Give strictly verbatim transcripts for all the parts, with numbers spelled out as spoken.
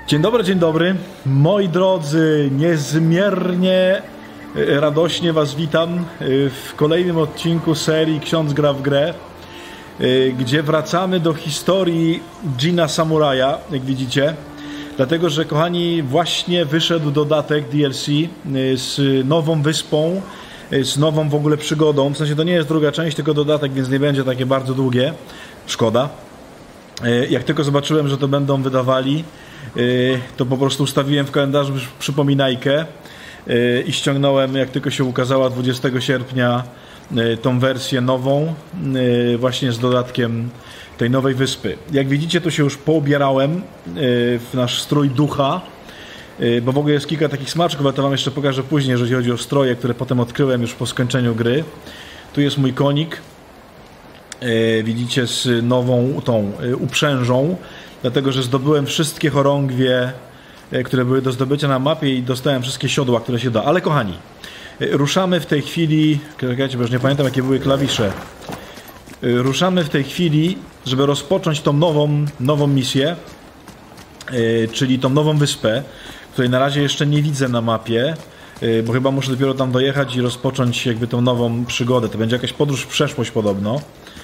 Dzień dobry, dzień dobry. Moi drodzy, niezmiernie radośnie was witam w kolejnym odcinku serii Ksiądz gra w grę, gdzie wracamy do historii Dżina Samuraja, jak widzicie. Dlatego, że kochani, właśnie wyszedł dodatek D L C z nową wyspą, z nową w ogóle przygodą. W sensie to nie jest druga część, tylko dodatek, więc nie będzie takie bardzo długie. Szkoda. Jak tylko zobaczyłem, że to będą wydawali, to po prostu ustawiłem w kalendarzu przypominajkę i ściągnąłem, jak tylko się ukazała dwudziestego sierpnia, tą wersję nową, właśnie z dodatkiem tej nowej wyspy. Jak widzicie, tu się już poubierałem w nasz strój ducha, bo w ogóle jest kilka takich smaczków, ale to wam jeszcze pokażę później, jeżeli chodzi o stroje, które potem odkryłem już po skończeniu gry. Tu jest mój konik, widzicie, z nową tą uprzężą, dlatego że zdobyłem wszystkie chorągwie, które były do zdobycia na mapie i dostałem wszystkie siodła, które się da. Ale kochani, ruszamy w tej chwili, czekajcie, bo już nie pamiętam, jakie były klawisze. Ruszamy w tej chwili, żeby rozpocząć tą nową, nową misję, czyli tą nową wyspę, której na razie jeszcze nie widzę na mapie, bo chyba muszę dopiero tam dojechać i rozpocząć jakby tą nową przygodę. To będzie jakaś podróż w przeszłość podobno.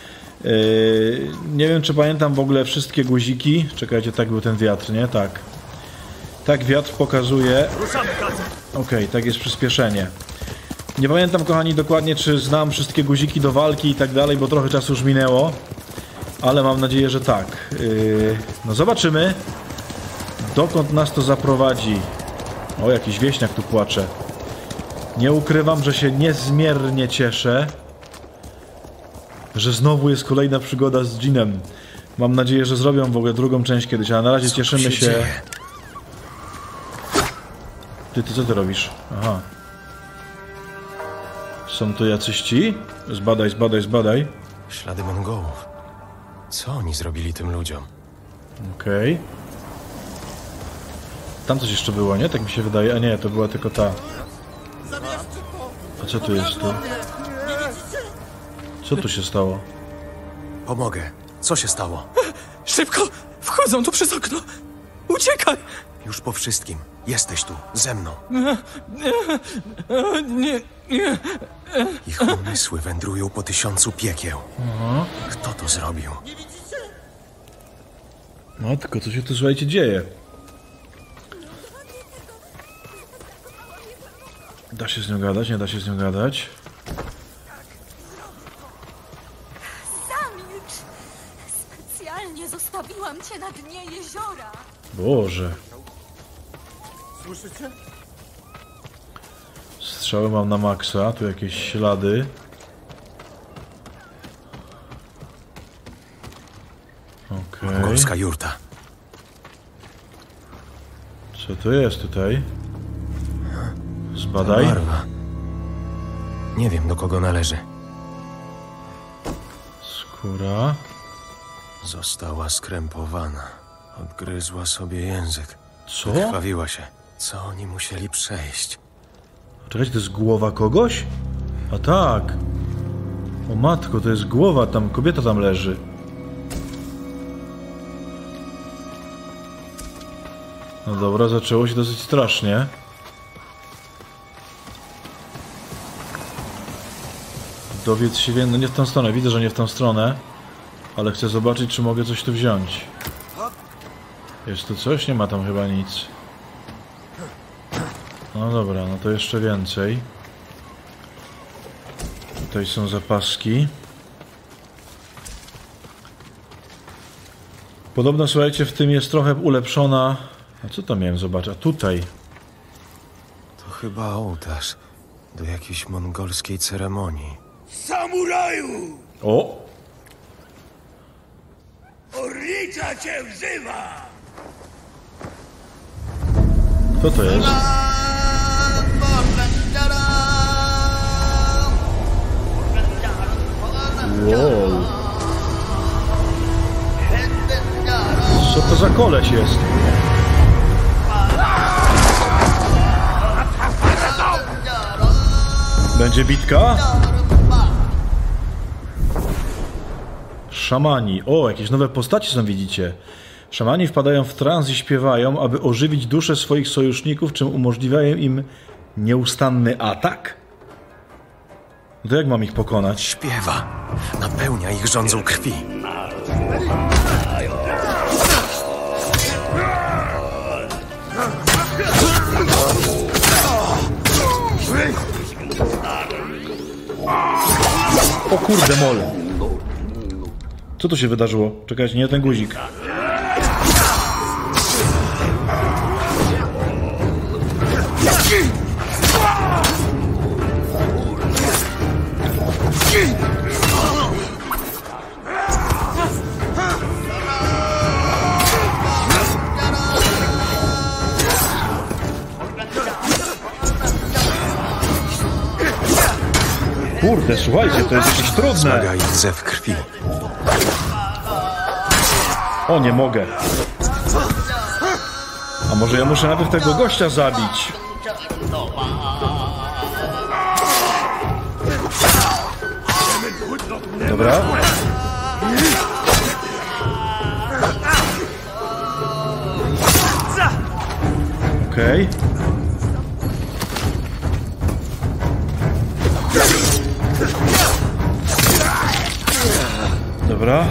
Nie wiem, czy pamiętam w ogóle wszystkie guziki. Czekajcie, tak był ten wiatr, nie? Tak. Tak wiatr pokazuje. Okej, okay, tak jest przyspieszenie. Nie pamiętam, kochani, dokładnie, czy znam wszystkie guziki do walki i tak dalej, bo trochę czasu już minęło. Ale mam nadzieję, że tak. No zobaczymy, dokąd nas to zaprowadzi. O, jakiś wieśniak tu płacze. Nie ukrywam, że się niezmiernie cieszę, że znowu jest kolejna przygoda z Dżinem. Mam nadzieję, że zrobią w ogóle drugą część kiedyś, ale na razie co cieszymy się... się... Ty, ty co ty robisz? Aha. Są tu jacyś ci? Zbadaj, zbadaj, zbadaj. Ślady Mongołów. Co oni zrobili tym ludziom? Okej. Okay. Tam coś jeszcze było, nie? Tak mi się wydaje. A nie, to była tylko ta. A co tu jest tu? Co tu się stało? Pomogę. Co się stało? Szybko! Wchodzą tu przez okno! Uciekaj! Już po wszystkim. Jesteś tu, ze mną. Nie, nie. Ich umysły wędrują po tysiącu piekieł. Aha. Kto to zrobił? Matko, co się tu, słuchajcie, dzieje? Da się z nią gadać? Nie da się z nią gadać? Zamilcz! Specjalnie zostawiłam cię na dnie jeziora. Boże. Słyszycie? Strzały mam na maksa, tu jakieś ślady. Okej. Okay. Mongolska jurta. Co to jest tutaj? Zbadaj. Ta barwa. Nie wiem, do kogo należy. Skóra. Została skrępowana. Odgryzła sobie język. Co? Krwawiła się. Co oni musieli przejść? Czekajcie, to jest głowa kogoś? A tak. O matko, to jest głowa, tam kobieta tam leży. No dobra, zaczęło się dosyć strasznie. Dowiedz się więcej, no nie w tą stronę, widzę, że nie w tą stronę. Ale chcę zobaczyć, czy mogę coś tu wziąć. Jest tu coś? Nie ma tam chyba nic. No dobra, no to jeszcze więcej. Tutaj są zapaski. Podobno, słuchajcie, w tym jest trochę ulepszona... A co tam miałem zobaczyć? A tutaj. To chyba ołtarz do jakiejś mongolskiej ceremonii. Samuraju! O! Orlicza cię wzywa! Kto to jest? Wow. Co to za koleś jest? Będzie bitka? Szamani. O, jakieś nowe postacie są, widzicie. Szamani wpadają w trans i śpiewają, aby ożywić dusze swoich sojuszników, czym umożliwiają im nieustanny atak? No to jak mam ich pokonać? Śpiewa. Napełnia ich żądzą krwi. O kurde mol. Co tu się wydarzyło? Czekajcie, nie ten guzik. Kurde, słuchajcie, to jest jakieś trudne. Zmaga ich zew krwi. O, nie mogę. A może ja muszę najpierw tego gościa zabić? Dobra. Okej. Okay. Dobra.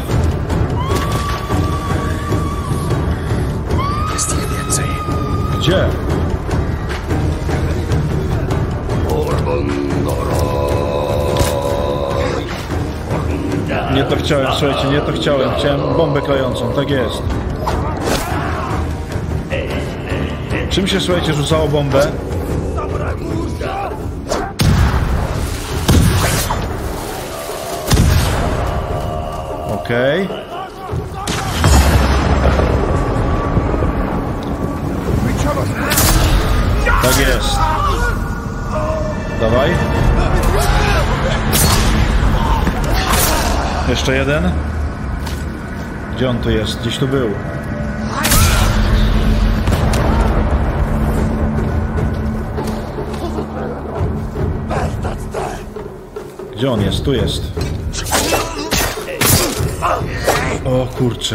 Jest ich więcej. Gdzie? Nie to chciałem, słuchajcie, nie to chciałem. Chciałem bombę klejącą, tak jest. Czym się, słuchajcie, rzucało bombę? Okej. Okay. Tak jest. Dawaj. Jeszcze jeden. Gdzie on tu jest? Gdzieś tu był. Gdzie on jest? Tu jest. O kurczę.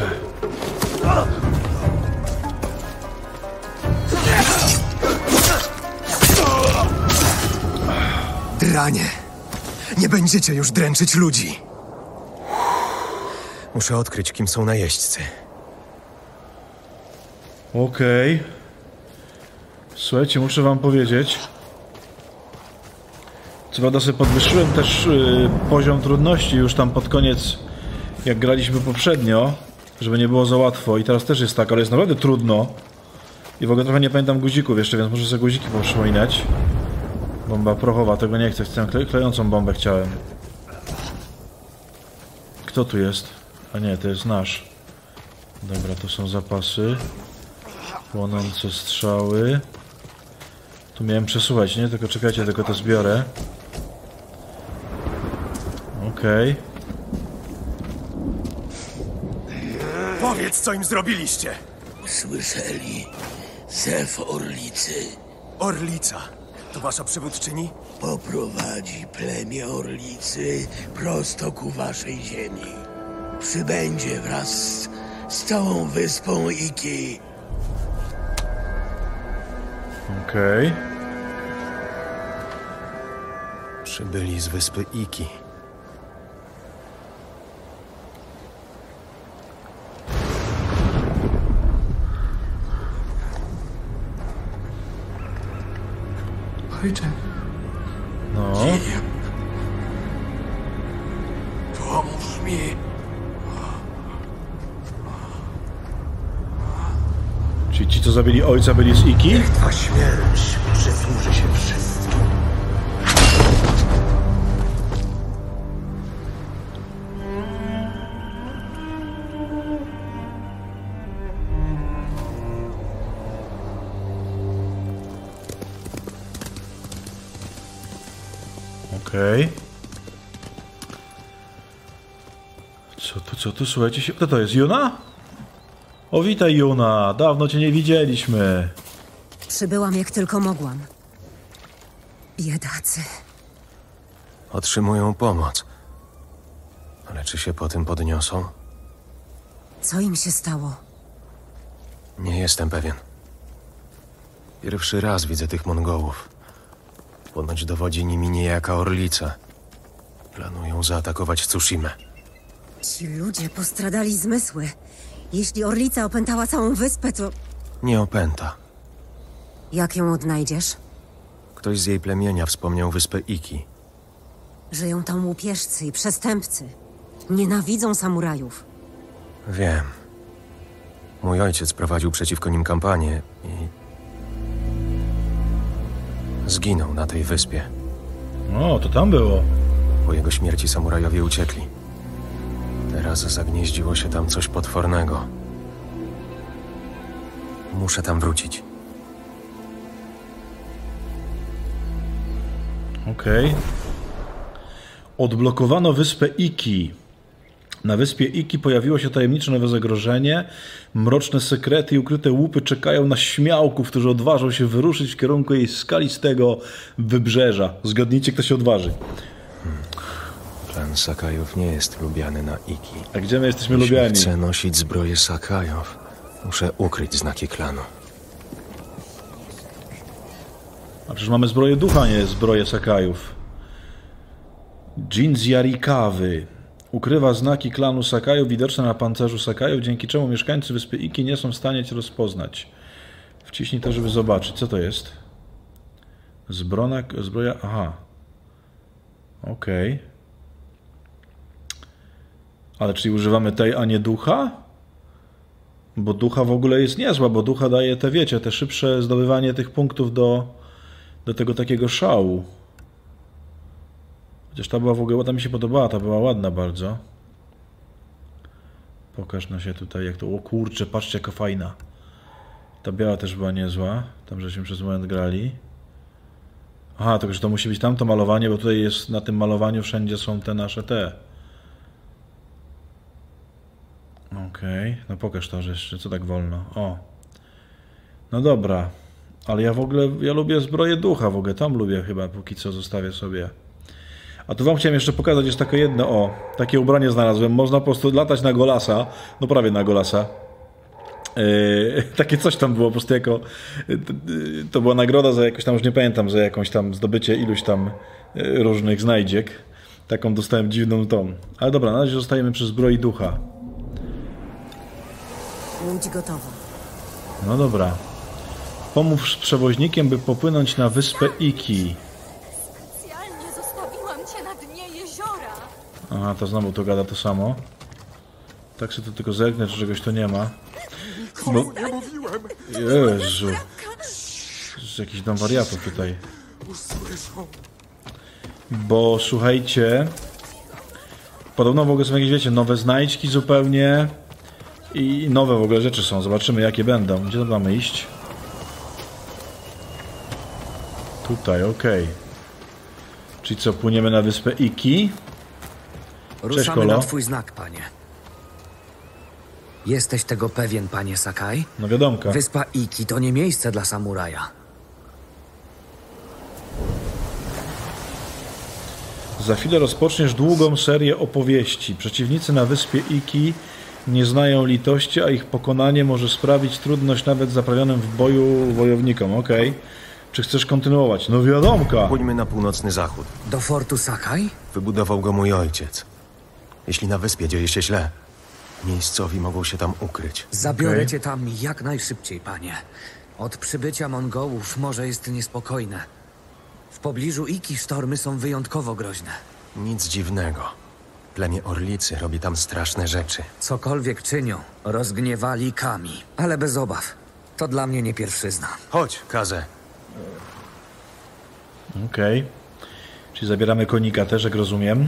Dranie. Nie będziecie już dręczyć ludzi. Muszę odkryć, kim są najeźdźcy. Okej. Okay. Słuchajcie, muszę wam powiedzieć. Co prawda sobie podwyższyłem też yy, poziom trudności już tam pod koniec, jak graliśmy poprzednio, żeby nie było za łatwo. I teraz też jest tak, ale jest naprawdę trudno. I w ogóle trochę nie pamiętam guzików jeszcze, więc muszę sobie guziki poprzypominać. Bomba prochowa, tego nie chcę. Chcę kle klejącą bombę chciałem. Kto tu jest? A nie, to jest nasz. Dobra, to są zapasy. Płonące strzały. Tu miałem przesuwać, nie? Tylko czekajcie, tylko to zbiorę. Okej. Okay. Powiedz, co im zrobiliście! Słyszeli? Zew Orlicy Orlica. To wasza przywódczyni? poprowadzi plemię Orlicy prosto ku waszej ziemi. Przybędzie wraz z, z całą wyspą Iki. Okej. Okay. Przybyli z wyspy Iki. Ojcze, No. Pomóż mi. Czyli ci, co zabili ojca, byli z Iki? Twa śmierć przysłuży się wszystkim. Okej. Okay. Co tu, co tu? Słuchajcie się. Kto to jest? Juna? O, witaj, Juna. Dawno cię nie widzieliśmy. Przybyłam jak tylko mogłam. Biedacy. Otrzymują pomoc. Ale czy się po tym podniosą? Co im się stało? Nie jestem pewien. Pierwszy raz widzę tych Mongołów. Ponoć dowodzi nimi niejaka Orlica. Planują zaatakować Tsushimę. Ci ludzie postradali zmysły. Jeśli Orlica opętała całą wyspę, to Nie opęta. jak ją odnajdziesz? Ktoś z jej plemienia wspomniał wyspę Iki. Żyją tam łupieżcy i przestępcy. Nienawidzą samurajów. Wiem. Mój ojciec prowadził przeciwko nim kampanię i... zginął na tej wyspie. O, to tam było. Po jego śmierci samurajowie uciekli. Teraz zagnieździło się tam coś potwornego. Muszę tam wrócić. Okej. Okay. Odblokowano wyspę Iki. Na wyspie Iki pojawiło się tajemnicze nowe zagrożenie. Mroczne sekrety i ukryte łupy czekają na śmiałków, którzy odważą się wyruszyć w kierunku jej skalistego wybrzeża. Zgadnijcie, kto się odważy. Hmm. Klan Sakajów nie jest lubiany na Iki. A gdzie my jesteśmy Jeśli lubiani? chcę nosić zbroję Sakajów, muszę ukryć znaki klanu. A przecież mamy zbroję ducha, nie zbroję Sakajów. Jin z Yarikawy ukrywa znaki klanu Sakajów widoczne na pancerzu Sakajów, dzięki czemu mieszkańcy wyspy Iki nie są w stanie cię rozpoznać. Wciśnij to, żeby zobaczyć. Co to jest? Zbrona, zbroja... Aha. Okej. Okay. Ale czyli używamy tej, a nie ducha? Bo ducha w ogóle jest niezła, bo ducha daje te, wiecie, te szybsze zdobywanie tych punktów do, do tego takiego szału. Chociaż ta była w ogóle, ta mi się podobała, ta była ładna bardzo. Pokaż na się tutaj, jak to... O kurczę, patrzcie, jaka fajna. Ta biała też była niezła. Tam żeśmy przez moment grali. Aha, tylko że to musi być tamto malowanie, bo tutaj jest, na tym malowaniu wszędzie są te nasze te. Okej, okay. No pokaż to, że jeszcze co tak wolno. O. No dobra. Ale ja w ogóle, ja lubię zbroję ducha w ogóle, tam lubię chyba, póki co zostawię sobie. A tu wam chciałem jeszcze pokazać, jest takie jedno, o, takie ubranie znalazłem. Można po prostu latać na golasa, no prawie na golasa. Yy, takie coś tam było po prostu jako, yy, to była nagroda za jakoś tam, już nie pamiętam, za jakąś tam zdobycie iluś tam yy, różnych znajdziek. Taką dostałem dziwną tą. Ale dobra, na razie zostajemy przy zbroi ducha. Łódź gotowa. No dobra. Pomów z przewoźnikiem, by popłynąć na wyspę Iki. Specjalnie zostawiłam cię na dnie jeziora. Aha, to znowu to gada to samo. Tak sobie to tylko zerknę, czy czegoś to nie ma. Bo... Jezu. Z jakichś tam wariatów tutaj. Bo słuchajcie, podobno w ogóle są jakieś, wiecie, nowe znajdźki zupełnie. I nowe w ogóle rzeczy są. Zobaczymy, jakie będą. Gdzie to mamy iść? Tutaj, okej. Okay. Czyli co, płyniemy na wyspę Iki? Cześć, Ruszamy Kolo. na twój znak, panie. Jesteś tego pewien, panie Sakai? No wiadomka. Wyspa Iki to nie miejsce dla samuraja. Za chwilę rozpoczniesz długą serię opowieści. Przeciwnicy na wyspie Iki nie znają litości, a ich pokonanie może sprawić trudność nawet zaprawionym w boju wojownikom. Okej. Okay. Czy chcesz kontynuować? No wiadomka. Płyńmy na północny zachód. Do fortu Sakai? Wybudował go mój ojciec. Jeśli na wyspie dzieje się źle, miejscowi mogą się tam ukryć. Zabiorę Okay. cię tam jak najszybciej, panie. Od przybycia Mongołów morze jest niespokojne. W pobliżu Iki sztormy są wyjątkowo groźne. Nic dziwnego. Plemię Orlicy robi tam straszne rzeczy. Cokolwiek czynią, rozgniewali Kami. Ale bez obaw. To dla mnie nie pierwszyzna. Chodź, Kaze. Okej. Okay. Czyli zabieramy konika też, jak rozumiem.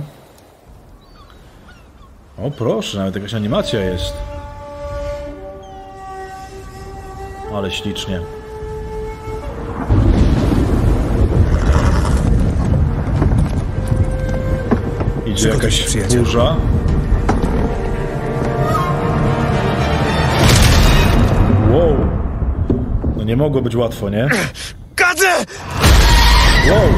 O proszę, nawet jakaś animacja jest. Ale ślicznie. Idzie jakaś burza. Wow. No nie mogło być łatwo, nie? Kadze! Wow.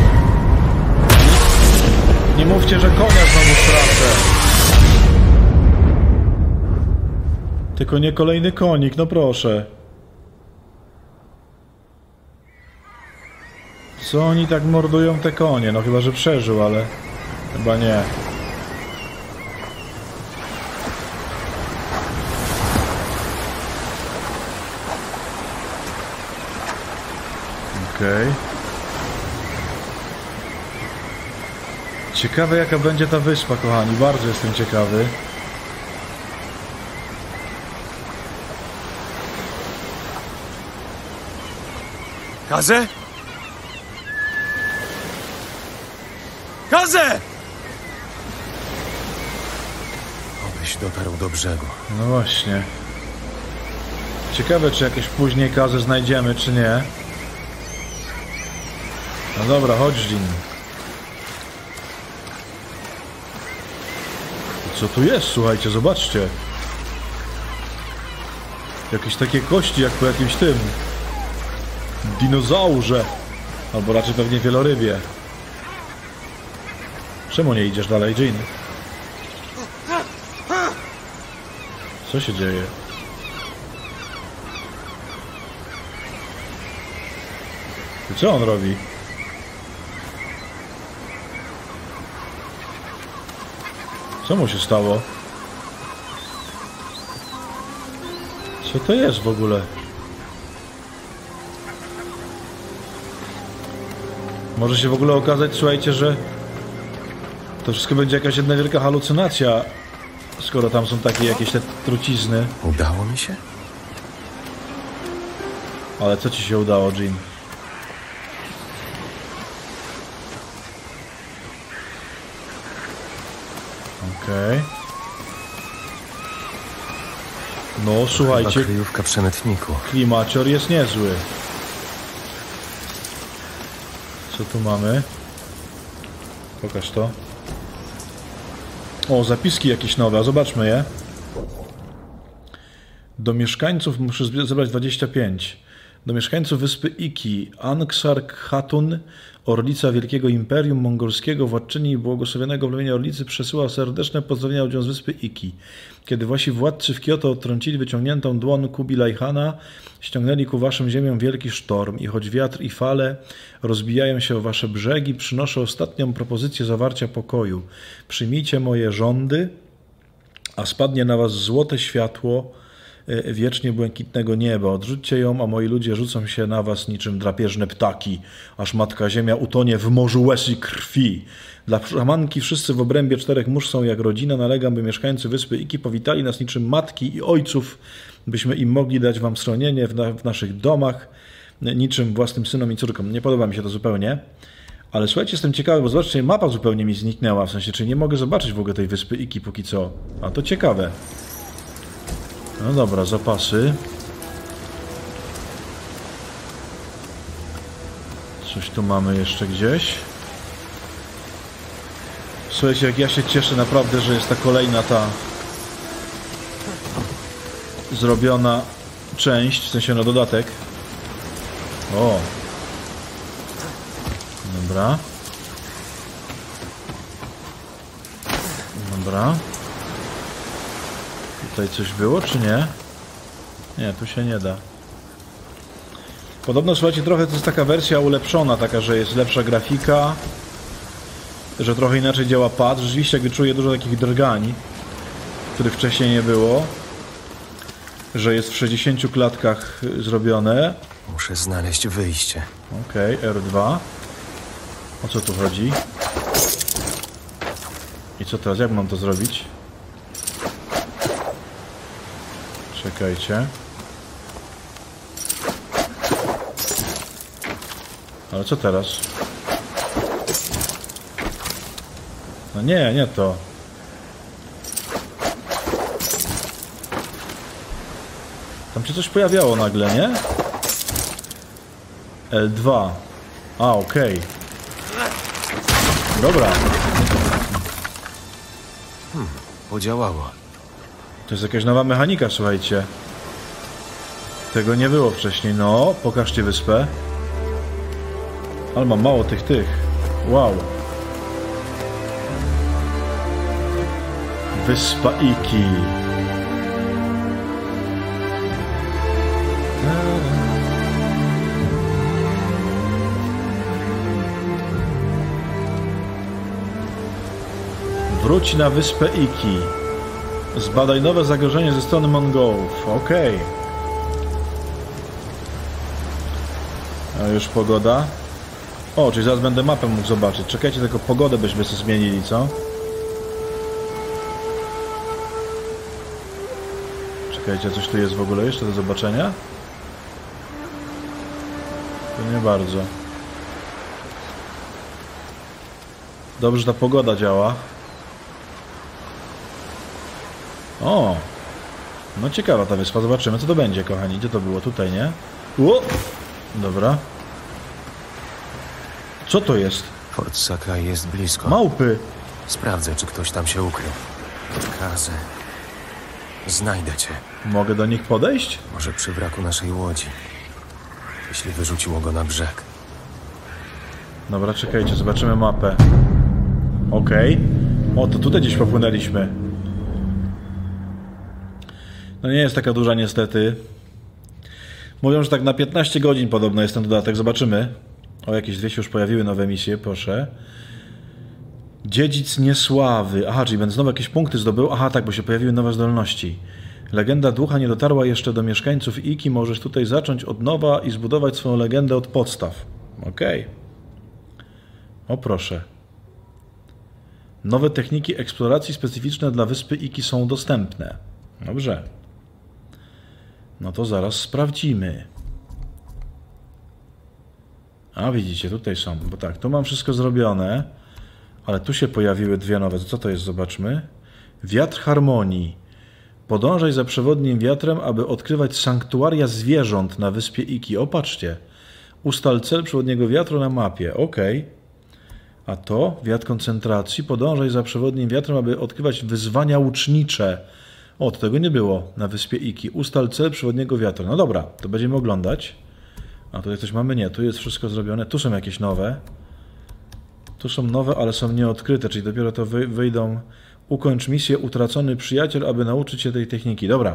Nie mówcie, że konia znowu stracę. Tylko nie kolejny konik, no proszę. Co oni tak mordują te konie? No chyba, że przeżył, ale chyba nie. Okej. Okay. Ciekawe jaka będzie ta wyspa, kochani. Bardzo jestem ciekawy. Kazę? Kazę! Obyś dotarł do brzegu. No właśnie. Ciekawe, czy jakieś później Kazę znajdziemy, czy nie. No dobra, chodź, Jin. Co tu jest? Słuchajcie, zobaczcie. Jakieś takie kości, jak po jakimś tym dinozaurze. Albo raczej pewnie wielorybie. Czemu nie idziesz dalej, Jin? Co się dzieje? I co on robi? Co mu się stało? Co to jest w ogóle? Może się w ogóle okazać, słuchajcie, że to wszystko będzie jakaś jedna wielka halucynacja, skoro tam są takie jakieś te trucizny. Udało mi się? Ale co ci się udało, Jin? Okej. Okay. No, słuchajcie. Chyba kryjówka przemytniku. Klimacior jest niezły. Co tu mamy? Pokaż to. O, zapiski jakieś nowe, a zobaczmy je. Do mieszkańców muszę zebrać dwadzieścia pięć. Do mieszkańców wyspy Iki, Anksar Khatun, Orlica Wielkiego Imperium Mongolskiego, władczyni błogosławionego plemienia Orlicy, przesyła serdeczne pozdrowienia ludziom z wyspy Iki. Kiedy wasi władcy w Kioto odtrącili wyciągniętą dłoń Kubilaj Hana, ściągnęli ku waszym ziemiom wielki sztorm i choć wiatr i fale rozbijają się o wasze brzegi, przynoszę ostatnią propozycję zawarcia pokoju. Przyjmijcie moje rządy, a spadnie na was złote światło wiecznie błękitnego nieba. Odrzućcie ją, a moi ludzie rzucą się na was niczym drapieżne ptaki, aż Matka Ziemia utonie w morzu łez i krwi. Dla szamanki wszyscy w obrębie czterech mórz są jak rodzina. Nalegam, by mieszkańcy wyspy Iki powitali nas niczym matki i ojców, byśmy im mogli dać wam schronienie w, na, w naszych domach, niczym własnym synom i córkom. Nie podoba mi się to zupełnie. Ale słuchajcie, jestem ciekawy, bo zobaczcie, mapa zupełnie mi zniknęła, w sensie, czy nie mogę zobaczyć w ogóle tej wyspy Iki póki co. A to ciekawe. No dobra, zapasy. Coś tu mamy jeszcze gdzieś. Słuchajcie, jak ja się cieszę naprawdę, że jest ta kolejna ta zrobiona część, w sensie no dodatek. O. Dobra. Dobra. Tutaj coś było, czy nie? Nie, tu się nie da. Podobno, słuchajcie, trochę to jest taka wersja ulepszona, taka, że jest lepsza grafika, że trochę inaczej działa pad. Rzeczywiście jakby czuję dużo takich drgań, których wcześniej nie było. Że jest w sześćdziesięciu klatkach zrobione. Muszę znaleźć wyjście. Okej, okay, R dwa. O co tu chodzi? I co teraz? Jak mam to zrobić? Czekajcie. Ale co teraz? No nie, nie to. Tam się coś pojawiało nagle, nie? L dwa. A, okej. Okay. Dobra. Hmm, podziałało. To jest jakaś nowa mechanika, słuchajcie. Tego nie było wcześniej. No, pokażcie wyspę. Ale mam mało tych, tych. Wow. Wyspa Iki. Wróć na wyspę Iki. Zbadaj nowe zagrożenie ze strony Mongołów. Okej. Okay. A już pogoda. O, czyli zaraz będę mapę mógł zobaczyć. Czekajcie, tylko pogodę byśmy sobie zmienili, co? Czekajcie, coś tu jest w ogóle jeszcze do zobaczenia? To nie bardzo. Dobrze, że ta pogoda działa. O! No ciekawa ta wyspa, zobaczymy co to będzie, kochani. Gdzie to było? Tutaj, nie? Ło! Dobra. Co to jest? Fort Sakai jest blisko. Małpy! Sprawdzę, czy ktoś tam się ukrył. Kazy. Znajdę cię. Mogę do nich podejść? Może przy wraku naszej łodzi. Jeśli wyrzuciło go na brzeg. Dobra, czekajcie, zobaczymy mapę. Okej. Okay. O, to tutaj gdzieś popłynęliśmy. No nie jest taka duża niestety. Mówią, że tak na piętnaście godzin podobno jest ten dodatek. Zobaczymy. O, jakieś dwie się już pojawiły nowe misje, proszę. Dziedzic Niesławy. Aha, czyli będę znowu jakieś punkty zdobył. Aha, tak, bo się pojawiły nowe zdolności. Legenda ducha nie dotarła jeszcze do mieszkańców Iki. Możesz tutaj zacząć od nowa i zbudować swoją legendę od podstaw. Okej. Okay. O, proszę. Nowe techniki eksploracji specyficzne dla wyspy Iki są dostępne. Dobrze. No to zaraz sprawdzimy. A widzicie, tutaj są. Bo tak, tu mam wszystko zrobione. Ale tu się pojawiły dwie nowe. Co to jest? Zobaczmy. Wiatr harmonii. Podążaj za przewodnim wiatrem, aby odkrywać sanktuaria zwierząt na wyspie Iki. O, patrzcie. Ustal cel przewodniego wiatru na mapie. Ok. A to wiatr koncentracji. Podążaj za przewodnim wiatrem, aby odkrywać wyzwania łucznicze. O, to tego nie było na wyspie Iki. Ustal cel przewodniego wiatru. No dobra, to będziemy oglądać. A tutaj coś mamy? Nie, tu jest wszystko zrobione. Tu są jakieś nowe. Tu są nowe, ale są nieodkryte, czyli dopiero to wy wyjdą. Ukończ misję Utracony Przyjaciel, aby nauczyć się tej techniki. Dobra.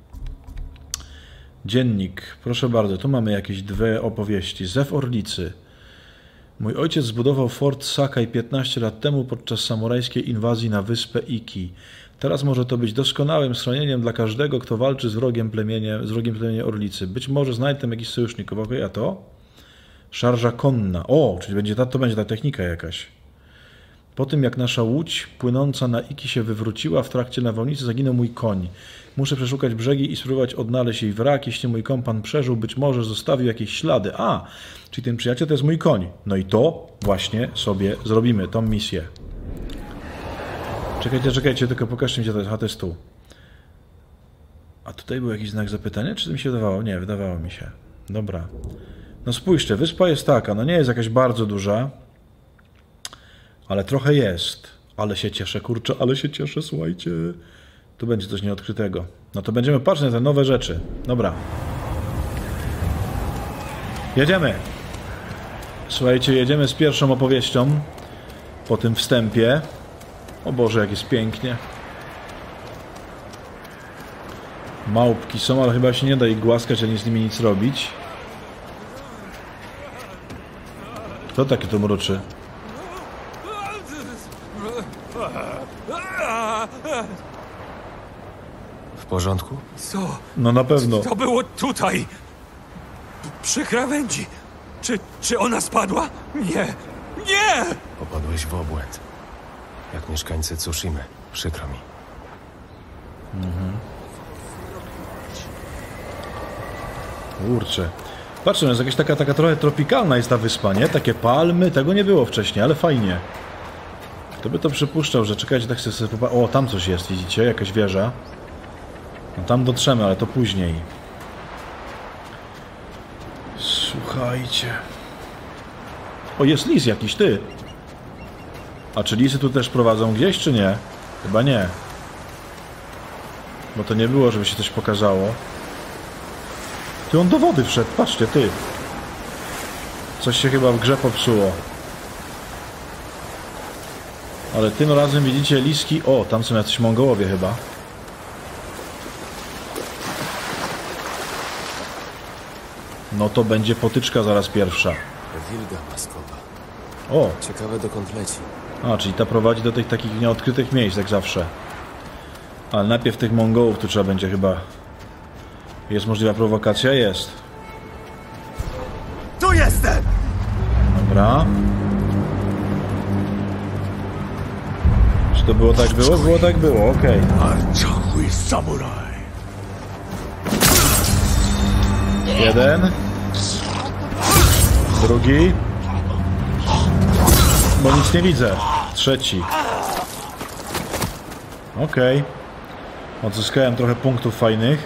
Dziennik. Proszę bardzo, tu mamy jakieś dwie opowieści. Zew Orlicy. Mój ojciec zbudował Fort Sakai piętnaście lat temu podczas samurajskiej inwazji na wyspę Iki. Teraz może to być doskonałym schronieniem dla każdego, kto walczy z wrogiem plemieniem, z wrogiem plemieniem Orlicy. Być może znajdę tam jakiś sojuszników. Ok, a to? Szarża konna. O, czyli będzie ta, to będzie ta technika jakaś. Po tym jak nasza łódź płynąca na Iki się wywróciła, w trakcie nawałnicy zaginął mój koń. Muszę przeszukać brzegi i spróbować odnaleźć jej wrak. Jeśli mój kompan przeżył, być może zostawił jakieś ślady. A, czyli ten przyjaciel to jest mój koń. No i to właśnie sobie zrobimy, tą misję. Czekajcie, czekajcie, tylko pokażcie mi, gdzie to jest. A, to jest tu. A tutaj był jakiś znak zapytania? Czy to mi się wydawało? Nie, wydawało mi się. Dobra. No spójrzcie, wyspa jest taka, no nie jest jakaś bardzo duża, ale trochę jest. Ale się cieszę, kurczę, ale się cieszę, słuchajcie. Tu będzie coś nieodkrytego. No to będziemy patrzeć na te nowe rzeczy. Dobra. Jedziemy. Słuchajcie, jedziemy z pierwszą opowieścią po tym wstępie. O Boże, jak jest pięknie. Małpki są, ale chyba się nie da ich głaskać, ani z nimi nic robić. Kto taki to mruczy? W porządku? Co? No na pewno. To było tutaj. Przy krawędzi. Czy, czy ona spadła? Nie. Nie! Popadłeś w obłęd. Jak mieszkańcy Tsushimy. Przykro mi. Mhm. Kurczę. Patrzę, jest jakaś taka, taka trochę tropikalna jest ta wyspa, nie? Takie palmy, tego nie było wcześniej, ale fajnie. Kto by to przypuszczał, że czekajcie, tak sobie popatrzeć. O, tam coś jest, widzicie? Jakaś wieża. No tam dotrzemy, ale to później. Słuchajcie. O, jest lis jakiś, ty. A czy lisy tu też prowadzą gdzieś, czy nie? Chyba nie. Bo to nie było, żeby się coś pokazało. Ty, on do wody wszedł, patrzcie, ty. Coś się chyba w grze popsuło. Ale tym razem widzicie liski... O, tam są jacyś Mongołowie chyba. No to będzie potyczka zaraz pierwsza. Wilga maskowa. O! Ciekawe dokąd leci. A, czyli ta prowadzi do tych takich nieodkrytych miejsc, jak zawsze. Ale najpierw tych Mongołów tu trzeba będzie chyba... Jest możliwa prowokacja? Jest. Tu jestem! Dobra. Czy to było tak było? Było tak było, okej. Arciągły samuraj. Jeden. Drugi. Bo nic nie widzę. Trzeci. Okej. Odzyskałem trochę punktów fajnych.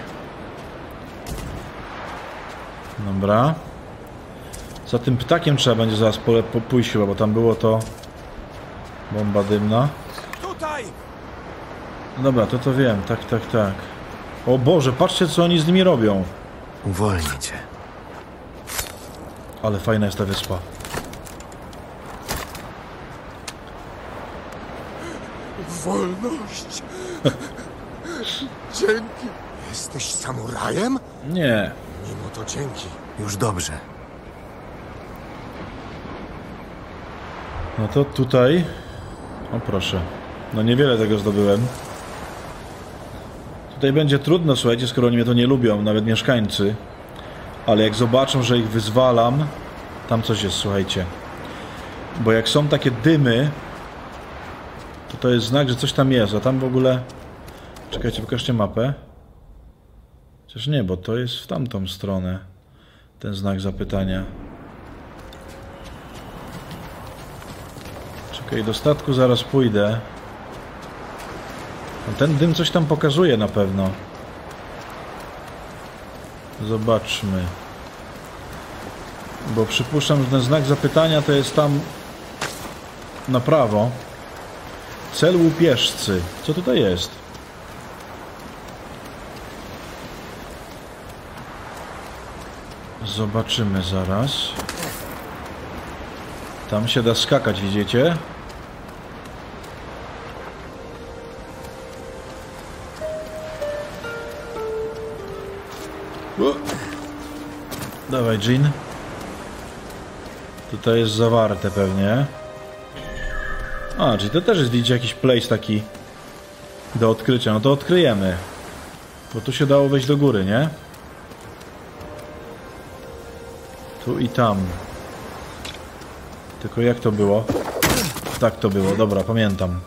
Dobra. Za tym ptakiem trzeba będzie zaraz pole, po, pójść chyba, bo tam było to... Bomba dymna. Tutaj! Dobra, to to wiem. Tak, tak, tak. O Boże, patrzcie co oni z nimi robią. Uwolnię cię. Ale fajna jest ta wyspa. Wolność. Dzięki. Jesteś samurajem? Nie. Mimo to dzięki. Już dobrze. No to tutaj... O proszę. No niewiele tego zdobyłem. Tutaj będzie trudno, słuchajcie, skoro oni mnie to nie lubią, nawet mieszkańcy. Ale jak zobaczą, że ich wyzwalam... Tam coś jest, słuchajcie. Bo jak są takie dymy... To to jest znak, że coś tam jest, a tam w ogóle... Czekajcie, pokażcie mapę. Chociaż nie, bo to jest w tamtą stronę. Ten znak zapytania. Czekaj, do statku zaraz pójdę. No ten dym coś tam pokazuje na pewno. Zobaczmy. Bo przypuszczam, że ten znak zapytania to jest tam na prawo. Cel łupieżcy. Co tutaj jest? Zobaczymy zaraz. Tam się da skakać, widzicie? U. Dawaj, Jean. Tutaj jest zawarte pewnie. A, czyli to też jest, widzicie, jakiś place taki do odkrycia. No to odkryjemy. Bo tu się dało wejść do góry, nie? Tu i tam. Tylko jak to było? Tak to było, dobra, pamiętam.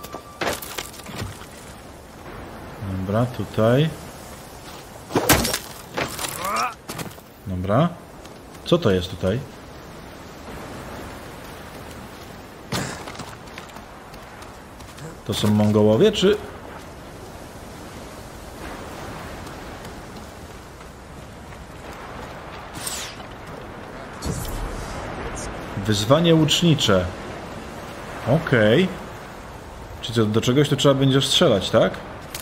Dobra, tutaj. Dobra. Co to jest tutaj? To są Mongołowie, czy... Wyzwanie łucznicze. Okej. Okay. Czyli co, do czegoś to trzeba będzie strzelać, tak?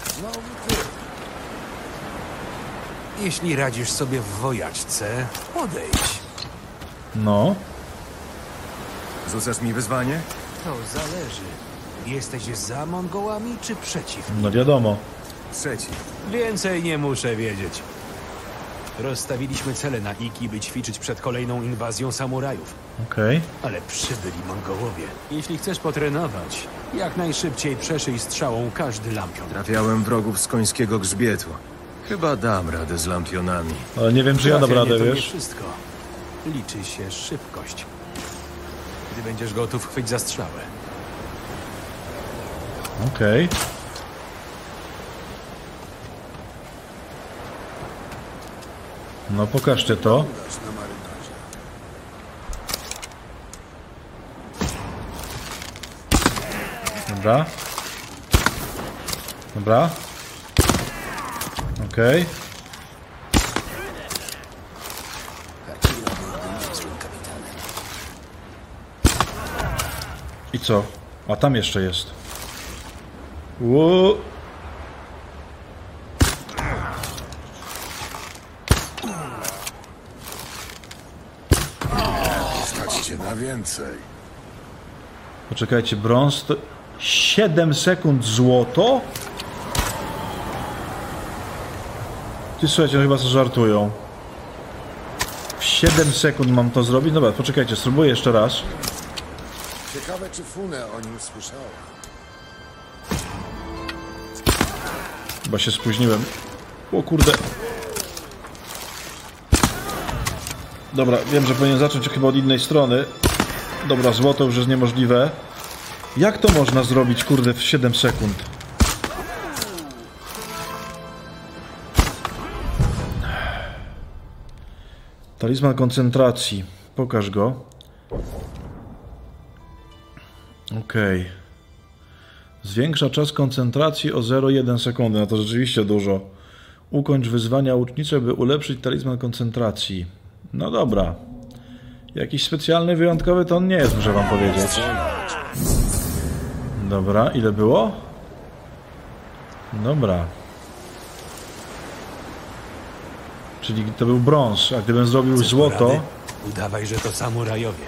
Jeśli radzisz sobie w wojaczce, podejdź. No. Rzucasz mi wyzwanie? To zależy. Jesteś za Mongołami czy przeciw? No wiadomo. Trzeci. Więcej nie muszę wiedzieć. Rozstawiliśmy cele na Iki, by ćwiczyć przed kolejną inwazją samurajów. Okej. Okay. Ale przybyli Mongołowie. Jeśli chcesz potrenować, jak najszybciej przeszyj strzałą każdy lampion. Trafiałem wrogów z końskiego grzbietu. Chyba dam radę z lampionami. Ale nie wiem, czy ja dam Trafienie radę, to nie wiesz? wszystko. Liczy się szybkość. Gdy będziesz gotów, chwyć za strzałę. Okej. Okay. No pokażcie to. Dobra. Dobra. Okej. Okay. I co? A tam jeszcze jest. Ło. Stać cię na więcej. Poczekajcie, brąz to... siedem sekund złoto? Ty słuchajcie, no chyba co żartują. W siedem sekund mam to zrobić? Dobra, poczekajcie, spróbuję jeszcze raz. Ciekawe, czy Fune o nim słyszała. Chyba się spóźniłem. O kurde. Dobra, wiem, że powinien zacząć chyba od innej strony. Dobra, złoto już jest niemożliwe. Jak to można zrobić, kurde, w siedem sekund? Talizman koncentracji. Pokaż go. Okej. Okay. Zwiększa czas koncentracji o zero przecinek jeden sekundy. No to rzeczywiście dużo. Ukończ wyzwania łucznicze, by ulepszyć talizman koncentracji. No dobra. Jakiś specjalny, wyjątkowy to on nie jest, muszę wam powiedzieć. Dobra, ile było? Dobra. Czyli to był brąz, a gdybym zrobił złoto... Udawaj, że to samurajowie.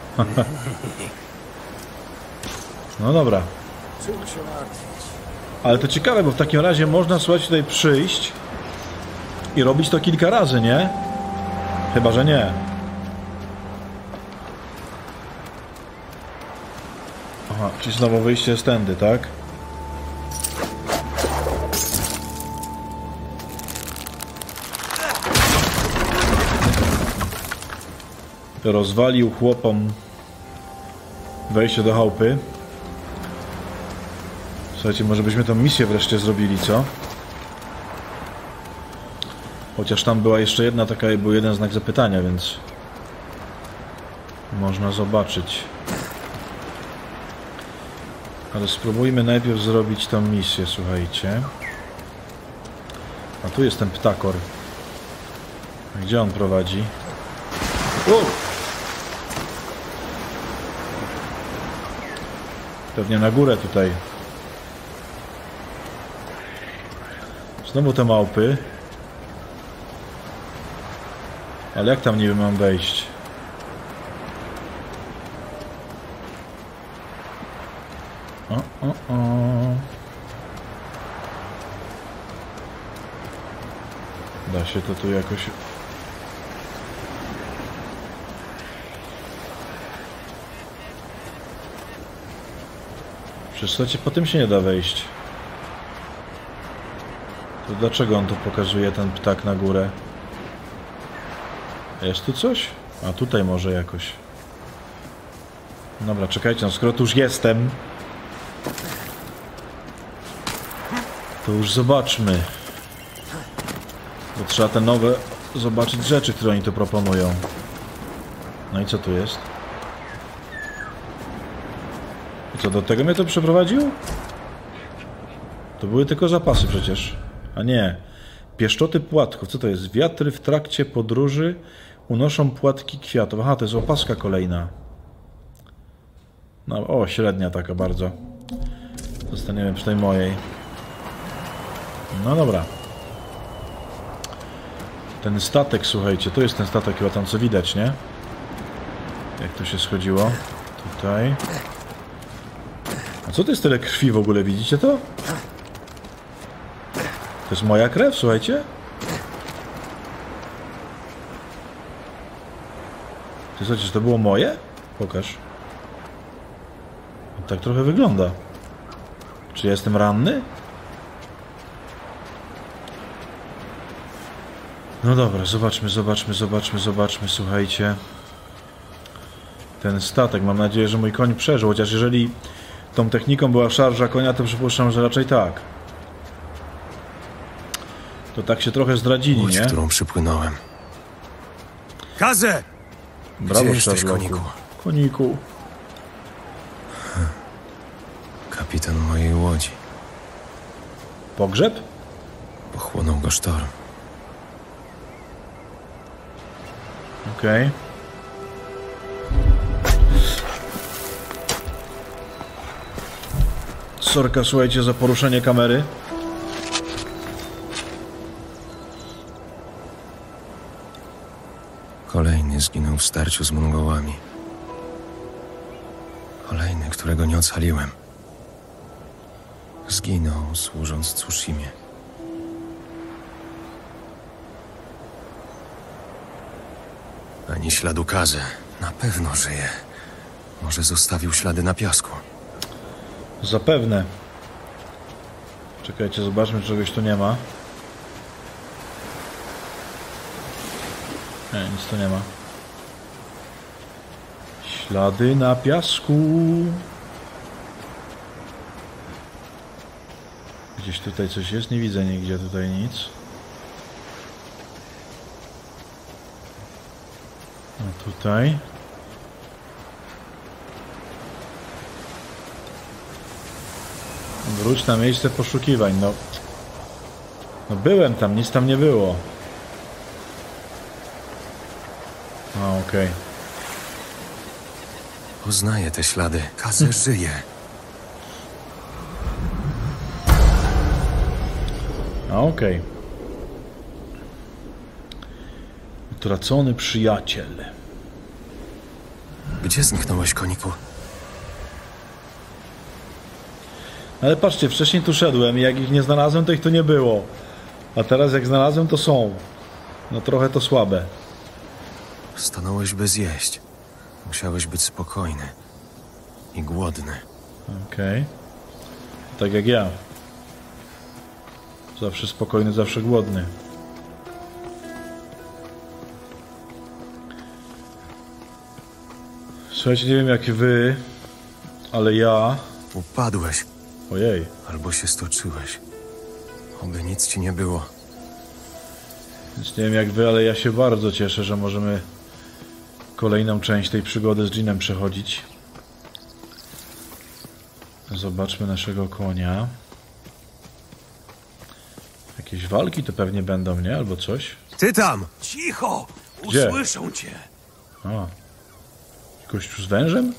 No dobra. Czym się martwić? Ale to ciekawe, bo w takim razie można, słuchajcie, tutaj przyjść i robić to kilka razy, nie? Chyba że nie. Aha, czyli znowu wyjście z tędy, tak? Rozwalił chłopom wejście do chałupy. Słuchajcie, może byśmy tą misję wreszcie zrobili, co? Chociaż tam była jeszcze jedna taka, był jeden znak zapytania, więc można zobaczyć. Ale spróbujmy najpierw zrobić tą misję, słuchajcie. A tu jest ten ptakor. Gdzie on prowadzi? U! Pewnie na górę tutaj. Znowu te małpy. Ale jak tam niby mam wejść? O, o, o. Da się to tu jakoś... Przecież po tym się nie da wejść. To dlaczego on tu pokazuje, ten ptak na górę? Jest tu coś? A tutaj może jakoś. Dobra, czekajcie, no skoro tu już jestem, to już zobaczmy. Bo trzeba te nowe zobaczyć rzeczy, które oni tu proponują. No i co tu jest? I co, do tego mnie to przeprowadził? To były tylko zapasy przecież. A nie. Pieszczoty płatków. Co to jest? Wiatry w trakcie podróży unoszą płatki kwiatów. Aha, to jest opaska kolejna. No, o, średnia taka bardzo. Zostaniemy przy tej mojej. No dobra. Ten statek, słuchajcie, to jest ten statek chyba tam, co widać, nie? Jak to się schodziło? Tutaj. A co to jest tyle krwi w ogóle, widzicie to? To jest moja krew, słuchajcie? Ty słuchajcie, czy to było moje? Pokaż. Tak trochę wygląda. Czy ja jestem ranny? No dobra, zobaczmy, zobaczmy, zobaczmy, zobaczmy, słuchajcie. Ten statek, mam nadzieję, że mój koń przeżył, chociaż jeżeli tą techniką była szarża konia, to przypuszczam, że raczej tak. To tak się trochę zdradzili, Łódź, nie? którą przypłynąłem. Kazę! Brawo, Gdzie jesteś, Sherlocku. koniku? Koniku. Kapitan mojej łodzi. Pogrzeb? Pochłonął go sztorm. Okej. Okay. Sorka, słuchajcie, za poruszenie kamery. Kolejny zginął w starciu z Mongołami. Kolejny, którego nie ocaliłem. Zginął, służąc Tsushimie. Ani śladu Kazy. Na pewno żyje. Może zostawił ślady na piasku. Zapewne. Czekajcie, zobaczmy, czy czegoś tu nie ma. Nie, nic tu nie ma. Ślady na piasku. Gdzieś tutaj coś jest? Nie widzę nigdzie tutaj nic. A tutaj. Wróć na miejsce poszukiwań. No, no byłem tam, nic tam nie było. A, okej. Okay. Poznaję te ślady. Kaze żyje. A, okej. Okay. Utracony przyjaciel. Gdzie zniknąłeś, koniku? Ale patrzcie, wcześniej tu szedłem i jak ich nie znalazłem, to ich tu nie było. A teraz jak znalazłem, to są. No trochę to słabe. Stanąłeś by zjeść. Musiałeś być spokojny. I głodny. Okej. Okay. Tak jak ja. Zawsze spokojny, zawsze głodny. Słuchajcie, nie wiem jak wy, ale ja... Upadłeś. Ojej. Albo się stoczyłeś. Oby nic ci nie było. Więc nie wiem jak wy, ale ja się bardzo cieszę, że możemy kolejną część tej przygody z Dżinem przechodzić. Zobaczmy naszego konia. Jakieś walki to pewnie będą, nie? Albo coś. Ty tam! Cicho! Gdzie? Usłyszą cię! A. Gościu z wężem?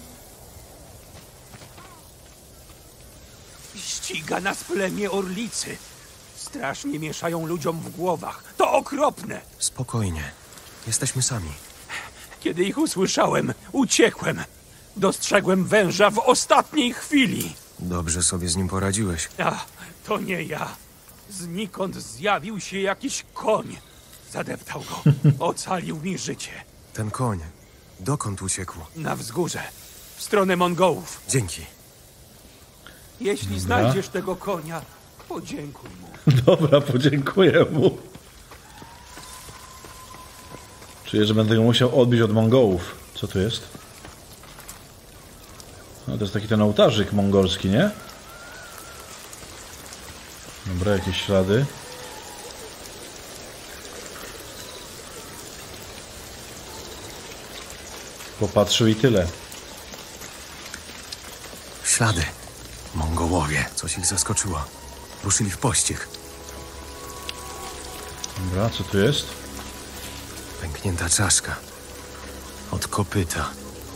Ściga nas plemię Orlicy. Strasznie mieszają ludziom w głowach. To okropne! Spokojnie. Jesteśmy sami. Kiedy ich usłyszałem, uciekłem. Dostrzegłem węża w ostatniej chwili. Dobrze sobie z nim poradziłeś. A, to nie ja. Znikąd zjawił się jakiś koń. Zadeptał go. Ocalił mi życie. Ten koń. Dokąd uciekł? Na wzgórze. W stronę Mongołów. Dzięki. Jeśli znajdziesz tego konia, podziękuj mu. Dobra, podziękuję mu. Czuję, że będę go musiał odbić od Mongołów. Co tu jest? No to jest taki ten ołtarzyk mongolski, nie? Dobra, jakieś ślady. Popatrzył i tyle. Ślady. Mongołowie. Coś ich zaskoczyło. Ruszyli w pościg. Dobra, co tu jest? Pęknięta czaszka. Od kopyta.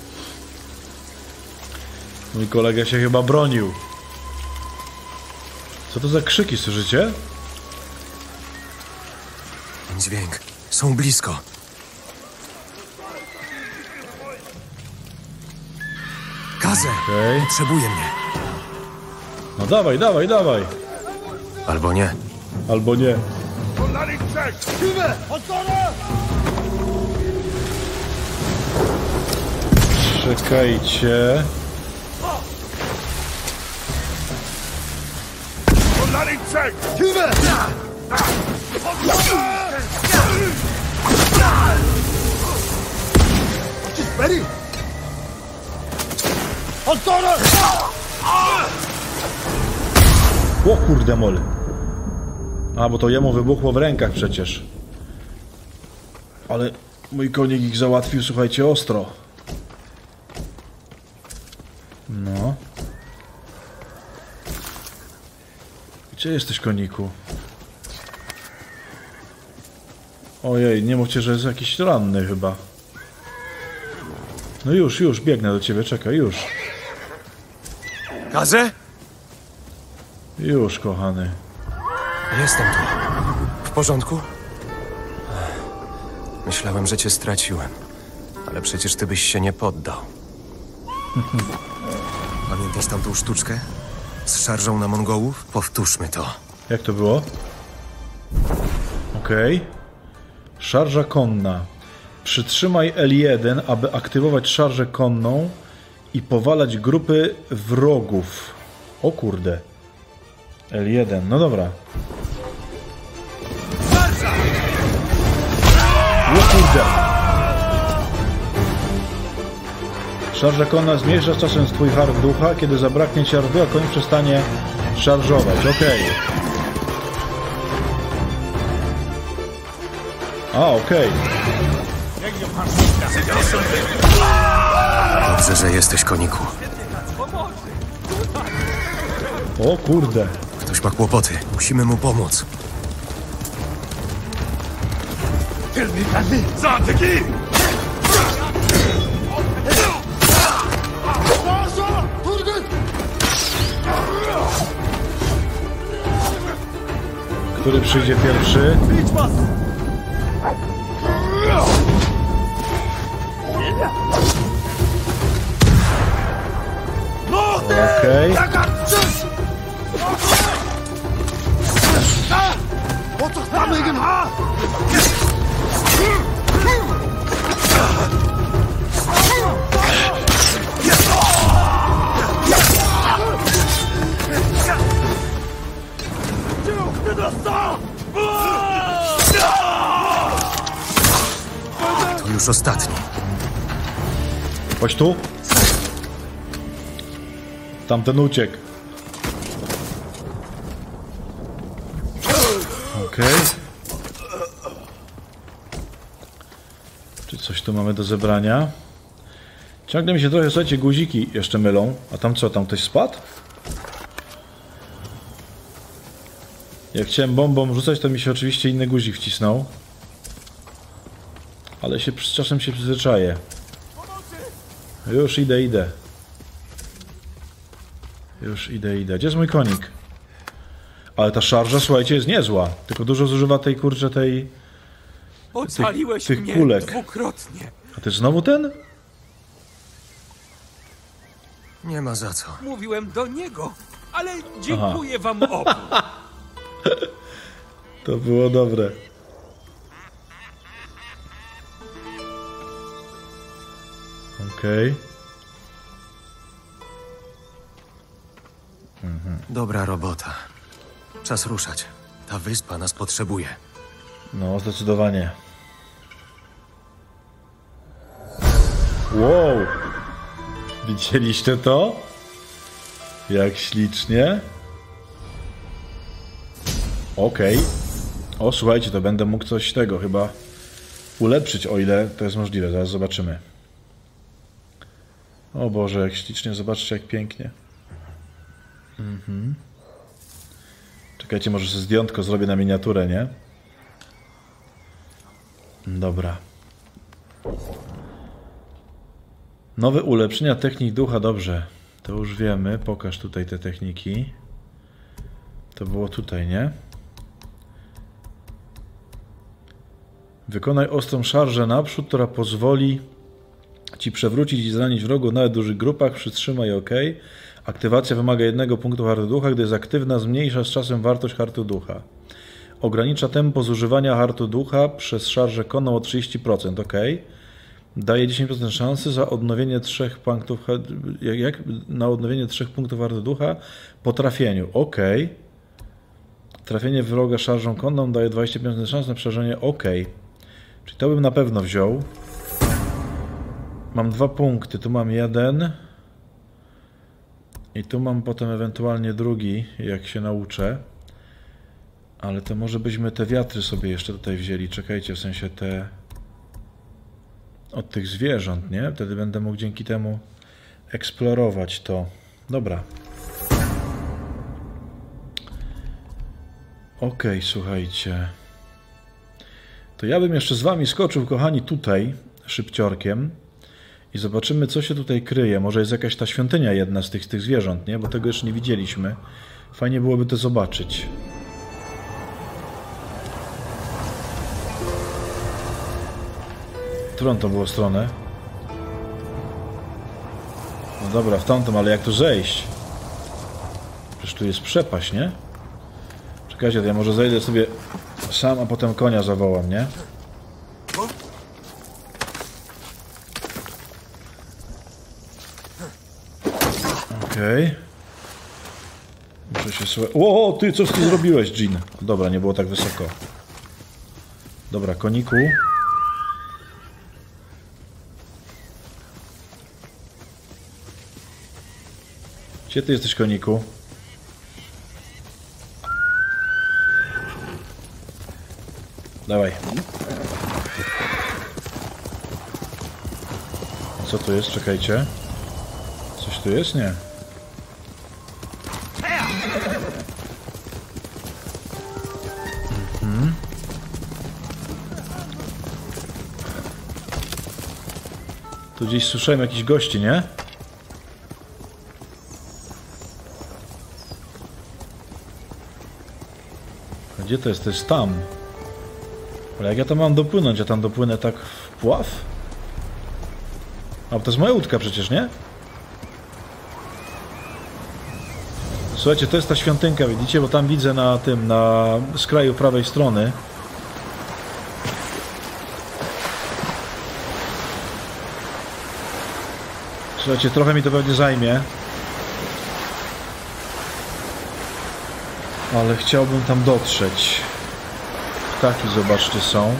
Mój kolega się chyba bronił. Co to za krzyki, słyszycie? Ten dźwięk. Są blisko. Kaze! Okej. Potrzebuje mnie. No dawaj, dawaj, dawaj. Albo nie. Albo nie. Czekajcie. O kurde mol. A, bo to jemu wybuchło w rękach przecież. Ale mój konik ich załatwił, słuchajcie, ostro. No. Gdzie jesteś, koniku? Ojej, nie mówcie, że jest jakiś ranny chyba. No już, już, biegnę do ciebie, czekaj, już. Kaze? Już, kochany. Jestem tu. W porządku? Myślałem, że cię straciłem. Ale przecież ty byś się nie poddał. Pamiętasz tamtą sztuczkę? Z szarżą na Mongołów? Powtórzmy to. Jak to było? Okej. Okay. Szarża konna. Przytrzymaj L jeden, aby aktywować szarżę konną i powalać grupy wrogów. O kurde. L jeden, no dobra. O kurde. Szarża konna zmniejsza z czasem twój hard ducha. Kiedy zabraknie ci hard ducha, koń przestanie szarżować. Okej. Okay. A, okej. Okay. Dobrze, że jesteś, koniku. O kurde. Ktoś ma kłopoty. Musimy mu pomóc. Który przyjdzie pierwszy? Okej. Okay. To już ostatni. Chodź tu. Tamten uciekł. Okej. Okay. Czy coś tu mamy do zebrania? Ciągle mi się trochę, słuchajcie, guziki jeszcze mylą. A tam co? Tam ktoś spadł? Jak chciałem bombą rzucać, to mi się oczywiście inny guzik wcisnął. Ale się z czasem się przyzwyczaję. Już idę, idę. Już idę, idę. Gdzie jest mój konik? Ale ta szarża, słuchajcie, jest niezła. Tylko dużo zużywa tej, kurczę, tej... Ocaliłeś tych, tych mnie kulek. dwukrotnie. A to jest znowu ten? Nie ma za co. Mówiłem do niego, ale dziękuję Aha. wam obu. To było dobre. Okej. Okay. Mhm. Dobra robota. Czas ruszać. Ta wyspa nas potrzebuje. No, zdecydowanie. Wow! Widzieliście to? Jak ślicznie. Okej. Okay. O, słuchajcie, to będę mógł coś tego chyba ulepszyć, o ile to jest możliwe. Zaraz zobaczymy. O Boże, jak ślicznie. Zobaczcie, jak pięknie. Mhm. Czekajcie, może sobie zdjątko zrobię na miniaturę, nie? Dobra. Nowe ulepszenia technik ducha, dobrze. To już wiemy. Pokaż tutaj te techniki. To było tutaj, nie? Wykonaj ostrą szarżę naprzód, która pozwoli ci przewrócić i zranić wrogu nawet w dużych grupach. Przytrzymaj OK. Aktywacja wymaga jednego punktu hartu ducha. Gdy jest aktywna, zmniejsza z czasem wartość hartu ducha. Ogranicza tempo zużywania hartu ducha przez szarżę konną o trzydzieści procent. OK. Daje dziesięć procent szansy za odnowienie trzech punktów, jak, jak na odnowienie trzech punktów hartu ducha po trafieniu. OK. Trafienie wroga szarżą konną daje dwadzieścia pięć procent szans na przerażenie. OK. Czyli to bym na pewno wziął. Mam dwa punkty. Tu mam jeden. I tu mam potem ewentualnie drugi, jak się nauczę. Ale to może byśmy te wiatry sobie jeszcze tutaj wzięli. Czekajcie, w sensie te... od tych zwierząt, nie? Wtedy będę mógł dzięki temu eksplorować to. Dobra. Okej, słuchajcie. To ja bym jeszcze z wami skoczył, kochani, tutaj szybciorkiem i zobaczymy, co się tutaj kryje. Może jest jakaś ta świątynia jedna z tych, z tych zwierząt, nie? Bo tego jeszcze nie widzieliśmy. Fajnie byłoby to zobaczyć. Którą to było stronę? No dobra, w tamtą, ale jak tu zejść? Przecież tu jest przepaść, nie? Czekajcie, to ja może zejdę sobie sam, a potem konia zawołam, nie? Okej. Okay. Muszę się słuchać. O, ty, coś ty zrobiłeś, Jean? Dobra, nie było tak wysoko. Dobra, koniku. Gdzie ty jesteś, koniku? Dawaj. Co tu jest? Czekajcie. Coś tu jest? Nie. Mhm. Tu gdzieś słyszałem jakichś gości, nie? A gdzie to jest? To jest tam. Ale jak ja tam mam dopłynąć? Ja tam dopłynę tak w pław? A, to jest moja łódka przecież, nie? Słuchajcie, to jest ta świątynka, widzicie? Bo tam widzę na tym, na skraju prawej strony. Słuchajcie, trochę mi to pewnie zajmie. Ale chciałbym tam dotrzeć. Ptaki, zobaczcie, są.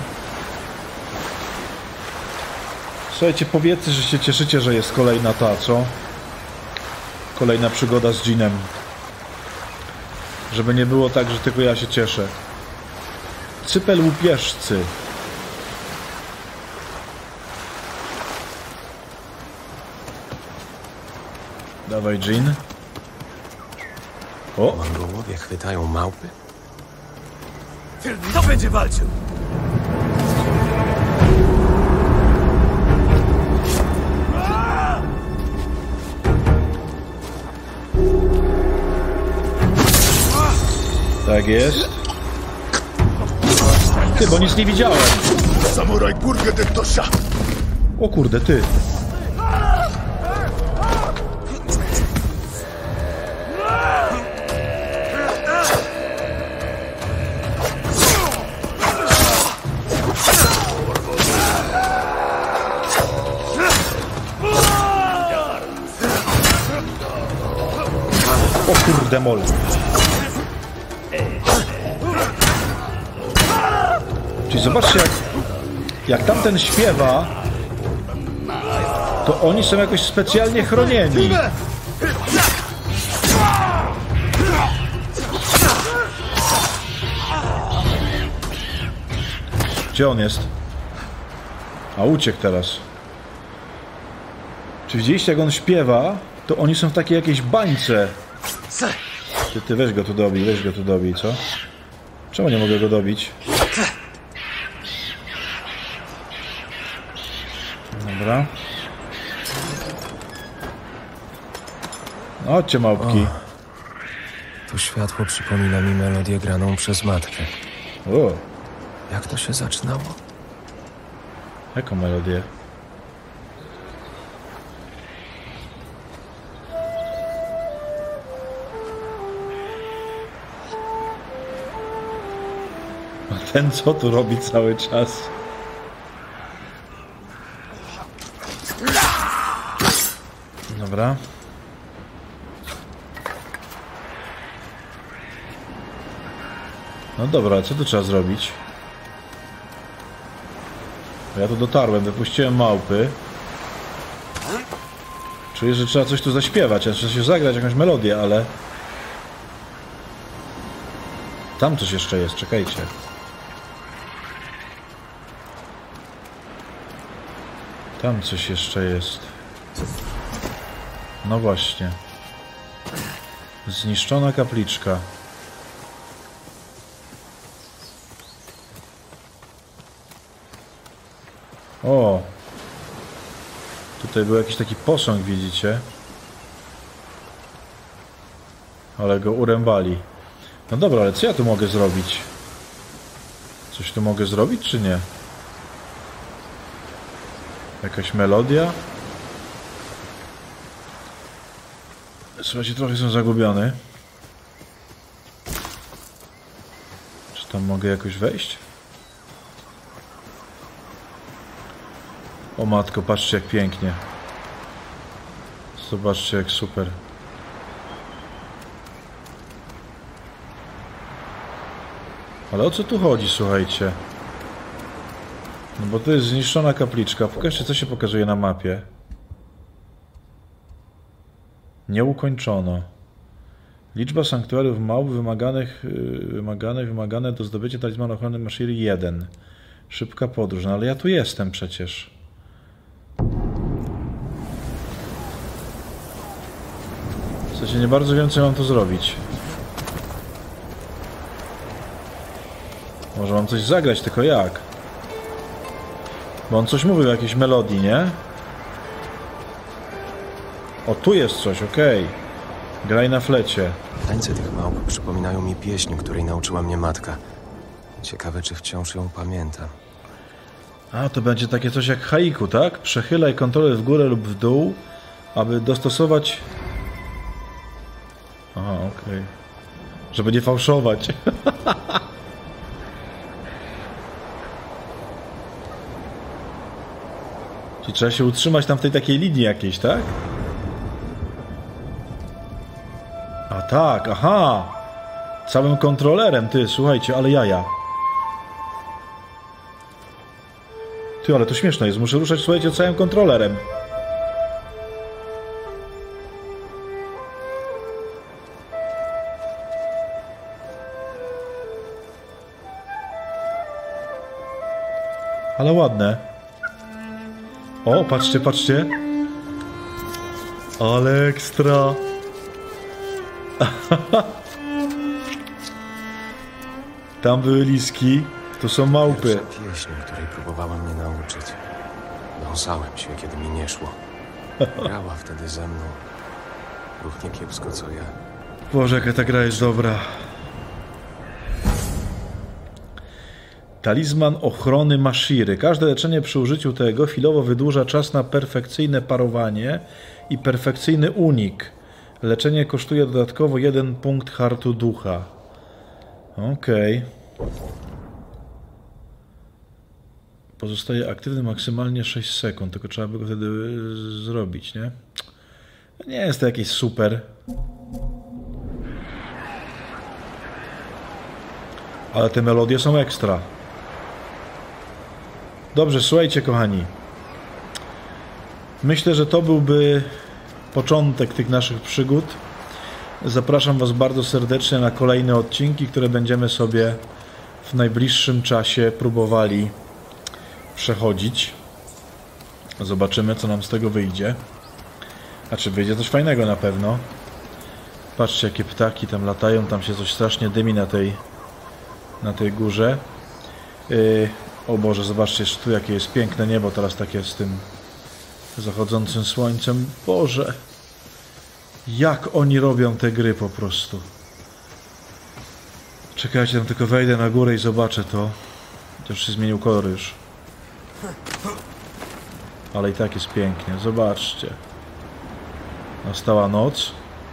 Słuchajcie, powiedzcie, że się cieszycie, że jest kolejna ta, co? Kolejna przygoda z Jeanem. Żeby nie było tak, że tylko ja się cieszę. Cypel łupieżcy. Dawaj, Jean. O! Mongołowie chwytają małpy? Kto będzie walczył? Tak jest. Ty, bo nic nie widziałem. Samuraj Burgę de Tosha! O kurde, ty. O kurde mol. Czyli zobaczcie, jak, jak tamten śpiewa, to oni są jakoś specjalnie chronieni. Gdzie on jest? A uciekł teraz. Czy widzieliście, jak on śpiewa, to oni są w takiej jakiejś bańce. Ty, ty weź go tu dobij, weź go tu dobij, co? Czemu nie mogę go dobić? Dobra. No, chodźcie, małpki. O, to światło przypomina mi melodię graną przez matkę. O, Jak to się zaczynało? jaką melodię? A ten co tu robi cały czas? Dobra. No dobra, co tu trzeba zrobić? Ja tu dotarłem, wypuściłem małpy. Czuję, że trzeba coś tu zaśpiewać, a trzeba się zagrać jakąś melodię, ale... Tam coś jeszcze jest, czekajcie. Tam coś jeszcze jest. No właśnie. Zniszczona kapliczka. O! Tutaj był jakiś taki posąg, widzicie? Ale go urębali. No dobra, ale co ja tu mogę zrobić? Coś tu mogę zrobić, czy nie? Jakaś melodia? Słuchajcie, trochę jestem zagubiony. Czy tam mogę jakoś wejść? O matko, patrzcie jak pięknie. Zobaczcie jak super. Ale o co tu chodzi, słuchajcie? No bo to jest zniszczona kapliczka. Pokażcie, co się pokazuje na mapie. Nie ukończono. Liczba sanktuariów małp wymaganych, wymagane, wymagane do zdobycia talizmanu ochrony Mashiri jeden. Szybka podróż. No ale ja tu jestem przecież. W sensie nie bardzo wiem, co mam tu zrobić. Może mam coś zagrać, tylko jak? Bo on coś mówił o jakiejś melodii, nie? O, tu jest coś, okej. Okay. Graj na flecie. Tańce tych małp przypominają mi pieśń, której nauczyła mnie matka. Ciekawe, czy wciąż ją pamiętam. A, to będzie takie coś jak haiku, tak? Przechylaj kontrolę w górę lub w dół, aby dostosować... Aha, okej. Okay. Żeby nie fałszować. Czyli trzeba się utrzymać tam w tej takiej linii jakiejś, tak? A tak, aha! Całym kontrolerem, ty, słuchajcie, ale jaja. Ty, ale to śmieszne jest, muszę ruszać, słuchajcie, całym kontrolerem. Ale ładne. O, patrzcie, patrzcie. Ale ekstra. Tam były liski, tu są małpy. Pierwsza pieśń, której próbowała mnie nauczyć. Dąsałem się, kiedy mi nie szło. Grała wtedy ze mną. Równie kiepsko, co ja. Boże, jaka ta gra jest dobra. Talizman ochrony Mashiry. Każde leczenie przy użyciu tego chwilowo wydłuża czas na perfekcyjne parowanie i perfekcyjny unik. Leczenie kosztuje dodatkowo jeden punkt hartu ducha. Okej. Okay. Pozostaje aktywny maksymalnie sześć sekund, tylko trzeba by go wtedy zrobić, nie? Nie jest to jakieś super. Ale te melodie są ekstra. Dobrze, słuchajcie, kochani. Myślę, że to byłby początek tych naszych przygód. Zapraszam Was bardzo serdecznie na kolejne odcinki, które będziemy sobie w najbliższym czasie próbowali przechodzić. Zobaczymy, co nam z tego wyjdzie. A czy wyjdzie coś fajnego na pewno. Patrzcie, jakie ptaki tam latają. Tam się coś strasznie dymi na tej, na tej górze. Yy, o Boże, zobaczcie, jeszcze tu jakie jest piękne niebo teraz takie z tym zachodzącym słońcem. Boże, jak oni robią te gry po prostu. Czekajcie, tam tylko wejdę na górę i zobaczę to. To już się zmienił kolor już. Ale i tak jest pięknie, zobaczcie. Nastała noc.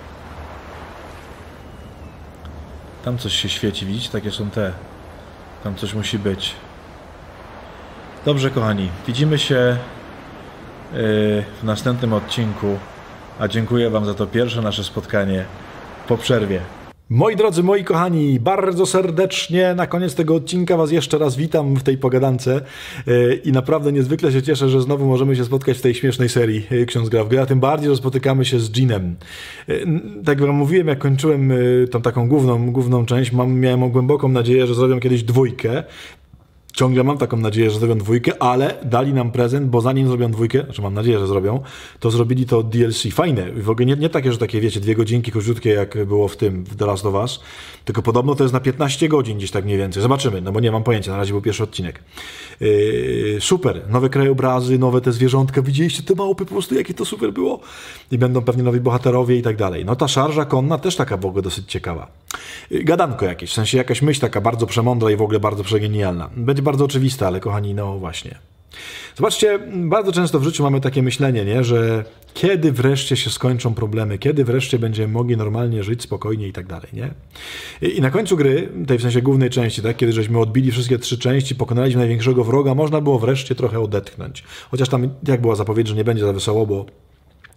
Tam coś się świeci, widzicie? Takie są te. Tam coś musi być. Dobrze, kochani, widzimy się w następnym odcinku, a dziękuję Wam za to pierwsze nasze spotkanie po przerwie. Moi drodzy, moi kochani, bardzo serdecznie na koniec tego odcinka Was jeszcze raz witam w tej pogadance i naprawdę niezwykle się cieszę, że znowu możemy się spotkać w tej śmiesznej serii Ksiądz gra w grę, a tym bardziej, że spotykamy się z Dżinem. Tak jak Wam mówiłem, jak kończyłem tą taką główną, główną część, mam, miałem głęboką nadzieję, że zrobią kiedyś dwójkę. Ciągle mam taką nadzieję, że zrobią dwójkę, ale dali nam prezent, bo zanim zrobią dwójkę, znaczy mam nadzieję, że zrobią, to zrobili to D L C. Fajne. W ogóle nie, nie takie, że takie, wiecie, dwie godzinki króciutkie, jak było w tym, w The Last of Us, tylko podobno to jest na piętnaście godzin gdzieś tak mniej więcej. Zobaczymy, no bo nie mam pojęcia, na razie był pierwszy odcinek. Yy, super. Nowe krajobrazy, nowe te zwierzątka. Widzieliście te małpy po prostu, jakie to super było? I będą pewnie nowi bohaterowie i tak dalej. No ta szarża konna też taka w ogóle dosyć ciekawa. Yy, gadanko jakieś, w sensie jakaś myśl taka bardzo przemądra i w ogóle bardzo przegenialna. Będzie bardzo oczywiste, ale kochani, no właśnie. Zobaczcie, bardzo często w życiu mamy takie myślenie, nie, że kiedy wreszcie się skończą problemy, kiedy wreszcie będziemy mogli normalnie żyć, spokojnie i tak dalej, nie? I na końcu gry, tej w sensie głównej części, tak, kiedy żeśmy odbili wszystkie trzy części, pokonaliśmy największego wroga, można było wreszcie trochę odetchnąć. Chociaż tam jak była zapowiedź, że nie będzie za wesoło, bo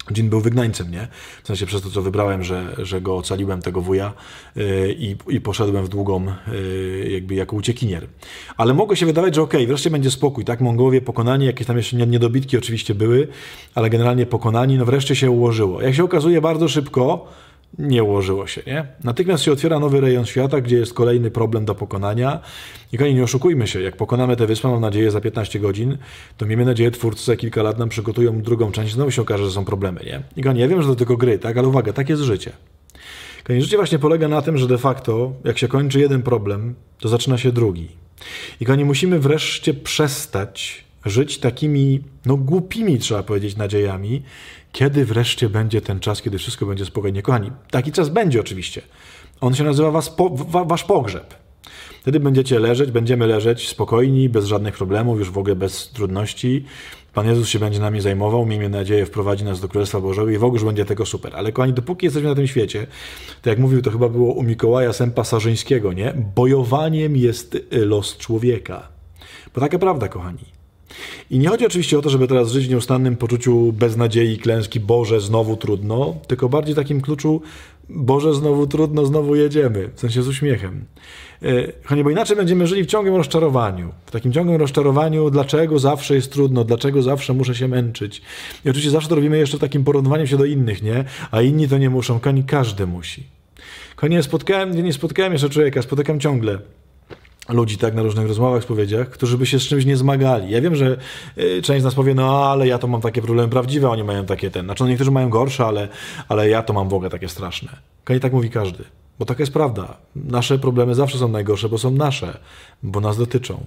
Jin był wygnańcem, nie? W sensie przez to, co wybrałem, że, że go ocaliłem, tego wuja yy, i, i poszedłem w długą yy, jakby jako uciekinier. Ale mogło się wydawać, że okej, okay, wreszcie będzie spokój, tak? Mongołowie pokonani, jakieś tam jeszcze niedobitki oczywiście były, ale generalnie pokonani, no wreszcie się ułożyło. Jak się okazuje, bardzo szybko nie ułożyło się, nie? Natychmiast się otwiera nowy rejon świata, gdzie jest kolejny problem do pokonania. I kochani, nie oszukujmy się, jak pokonamy tę wyspę, mam nadzieję, za piętnaście godzin, to miejmy nadzieję, twórcy za kilka lat nam przygotują drugą część, znowu się okaże, że są problemy, nie? I kochani, ja wiem, że to tylko gry, tak? Ale uwaga, tak jest życie. Kochani, życie właśnie polega na tym, że de facto, jak się kończy jeden problem, to zaczyna się drugi. I kochani, musimy wreszcie przestać żyć takimi, no głupimi, trzeba powiedzieć, nadziejami, kiedy wreszcie będzie ten czas, kiedy wszystko będzie spokojnie. Kochani, taki czas będzie oczywiście. On się nazywa was po, wa, wasz pogrzeb. Wtedy będziecie leżeć, będziemy leżeć spokojni, bez żadnych problemów, już w ogóle bez trudności. Pan Jezus się będzie nami zajmował, miejmy nadzieję, wprowadzi nas do Królestwa Bożego i w ogóle już będzie tego super. Ale kochani, dopóki jesteśmy na tym świecie, to jak mówił, to chyba było u Mikołaja Sępa Sarzyńskiego, nie? Bojowaniem jest los człowieka. Bo taka prawda, kochani. I nie chodzi oczywiście o to, żeby teraz żyć w nieustannym poczuciu beznadziei, klęski, Boże, znowu trudno, tylko bardziej takim kluczu, Boże, znowu trudno, znowu jedziemy, w sensie z uśmiechem. Kochani, bo inaczej będziemy żyli w ciągłym rozczarowaniu. W takim ciągłym rozczarowaniu, dlaczego zawsze jest trudno, dlaczego zawsze muszę się męczyć. I oczywiście zawsze to robimy jeszcze w takim porównywaniu się do innych, nie? A inni to nie muszą, kochani, każdy musi. Kochani, nie spotkałem, nie spotkałem jeszcze człowieka, spotykam ciągle ludzi tak na różnych rozmowach, spowiedziach, którzy by się z czymś nie zmagali. Ja wiem, że y, część z nas powie, no ale ja to mam takie problemy prawdziwe, oni mają takie ten. Znaczy no, niektórzy mają gorsze, ale, ale ja to mam w ogóle takie straszne. I tak mówi każdy. Bo taka jest prawda. Nasze problemy zawsze są najgorsze, bo są nasze, bo nas dotyczą.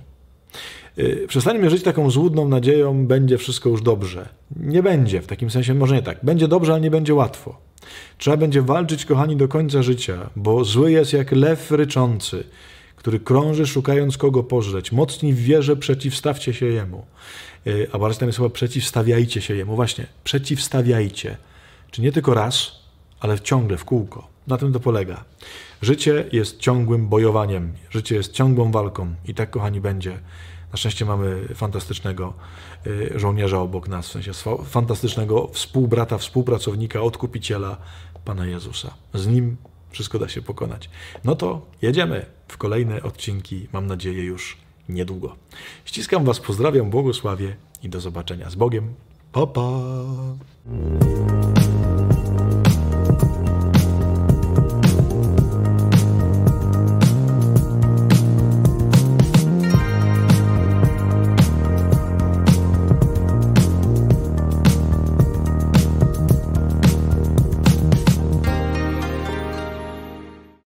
Yy, przestańmy żyć taką złudną nadzieją, będzie wszystko już dobrze. Nie będzie, w takim sensie może nie tak. Będzie dobrze, ale nie będzie łatwo. Trzeba będzie walczyć, kochani, do końca życia, bo zły jest jak lew ryczący, który krąży, szukając kogo pożreć. Mocni w wierze, przeciwstawcie się jemu. Yy, a bardziej tam jest słowa przeciwstawiajcie się jemu. Właśnie, przeciwstawiajcie. Czy nie tylko raz, ale ciągle, w kółko. Na tym to polega. Życie jest ciągłym bojowaniem. Życie jest ciągłą walką. I tak, kochani, będzie. Na szczęście mamy fantastycznego yy, żołnierza obok nas. W sensie fantastycznego współbrata, współpracownika, odkupiciela, Pana Jezusa. Z Nim wszystko da się pokonać. No to jedziemy w kolejne odcinki, mam nadzieję już niedługo. Ściskam was, pozdrawiam, błogosławię i do zobaczenia z Bogiem. Pa, pa!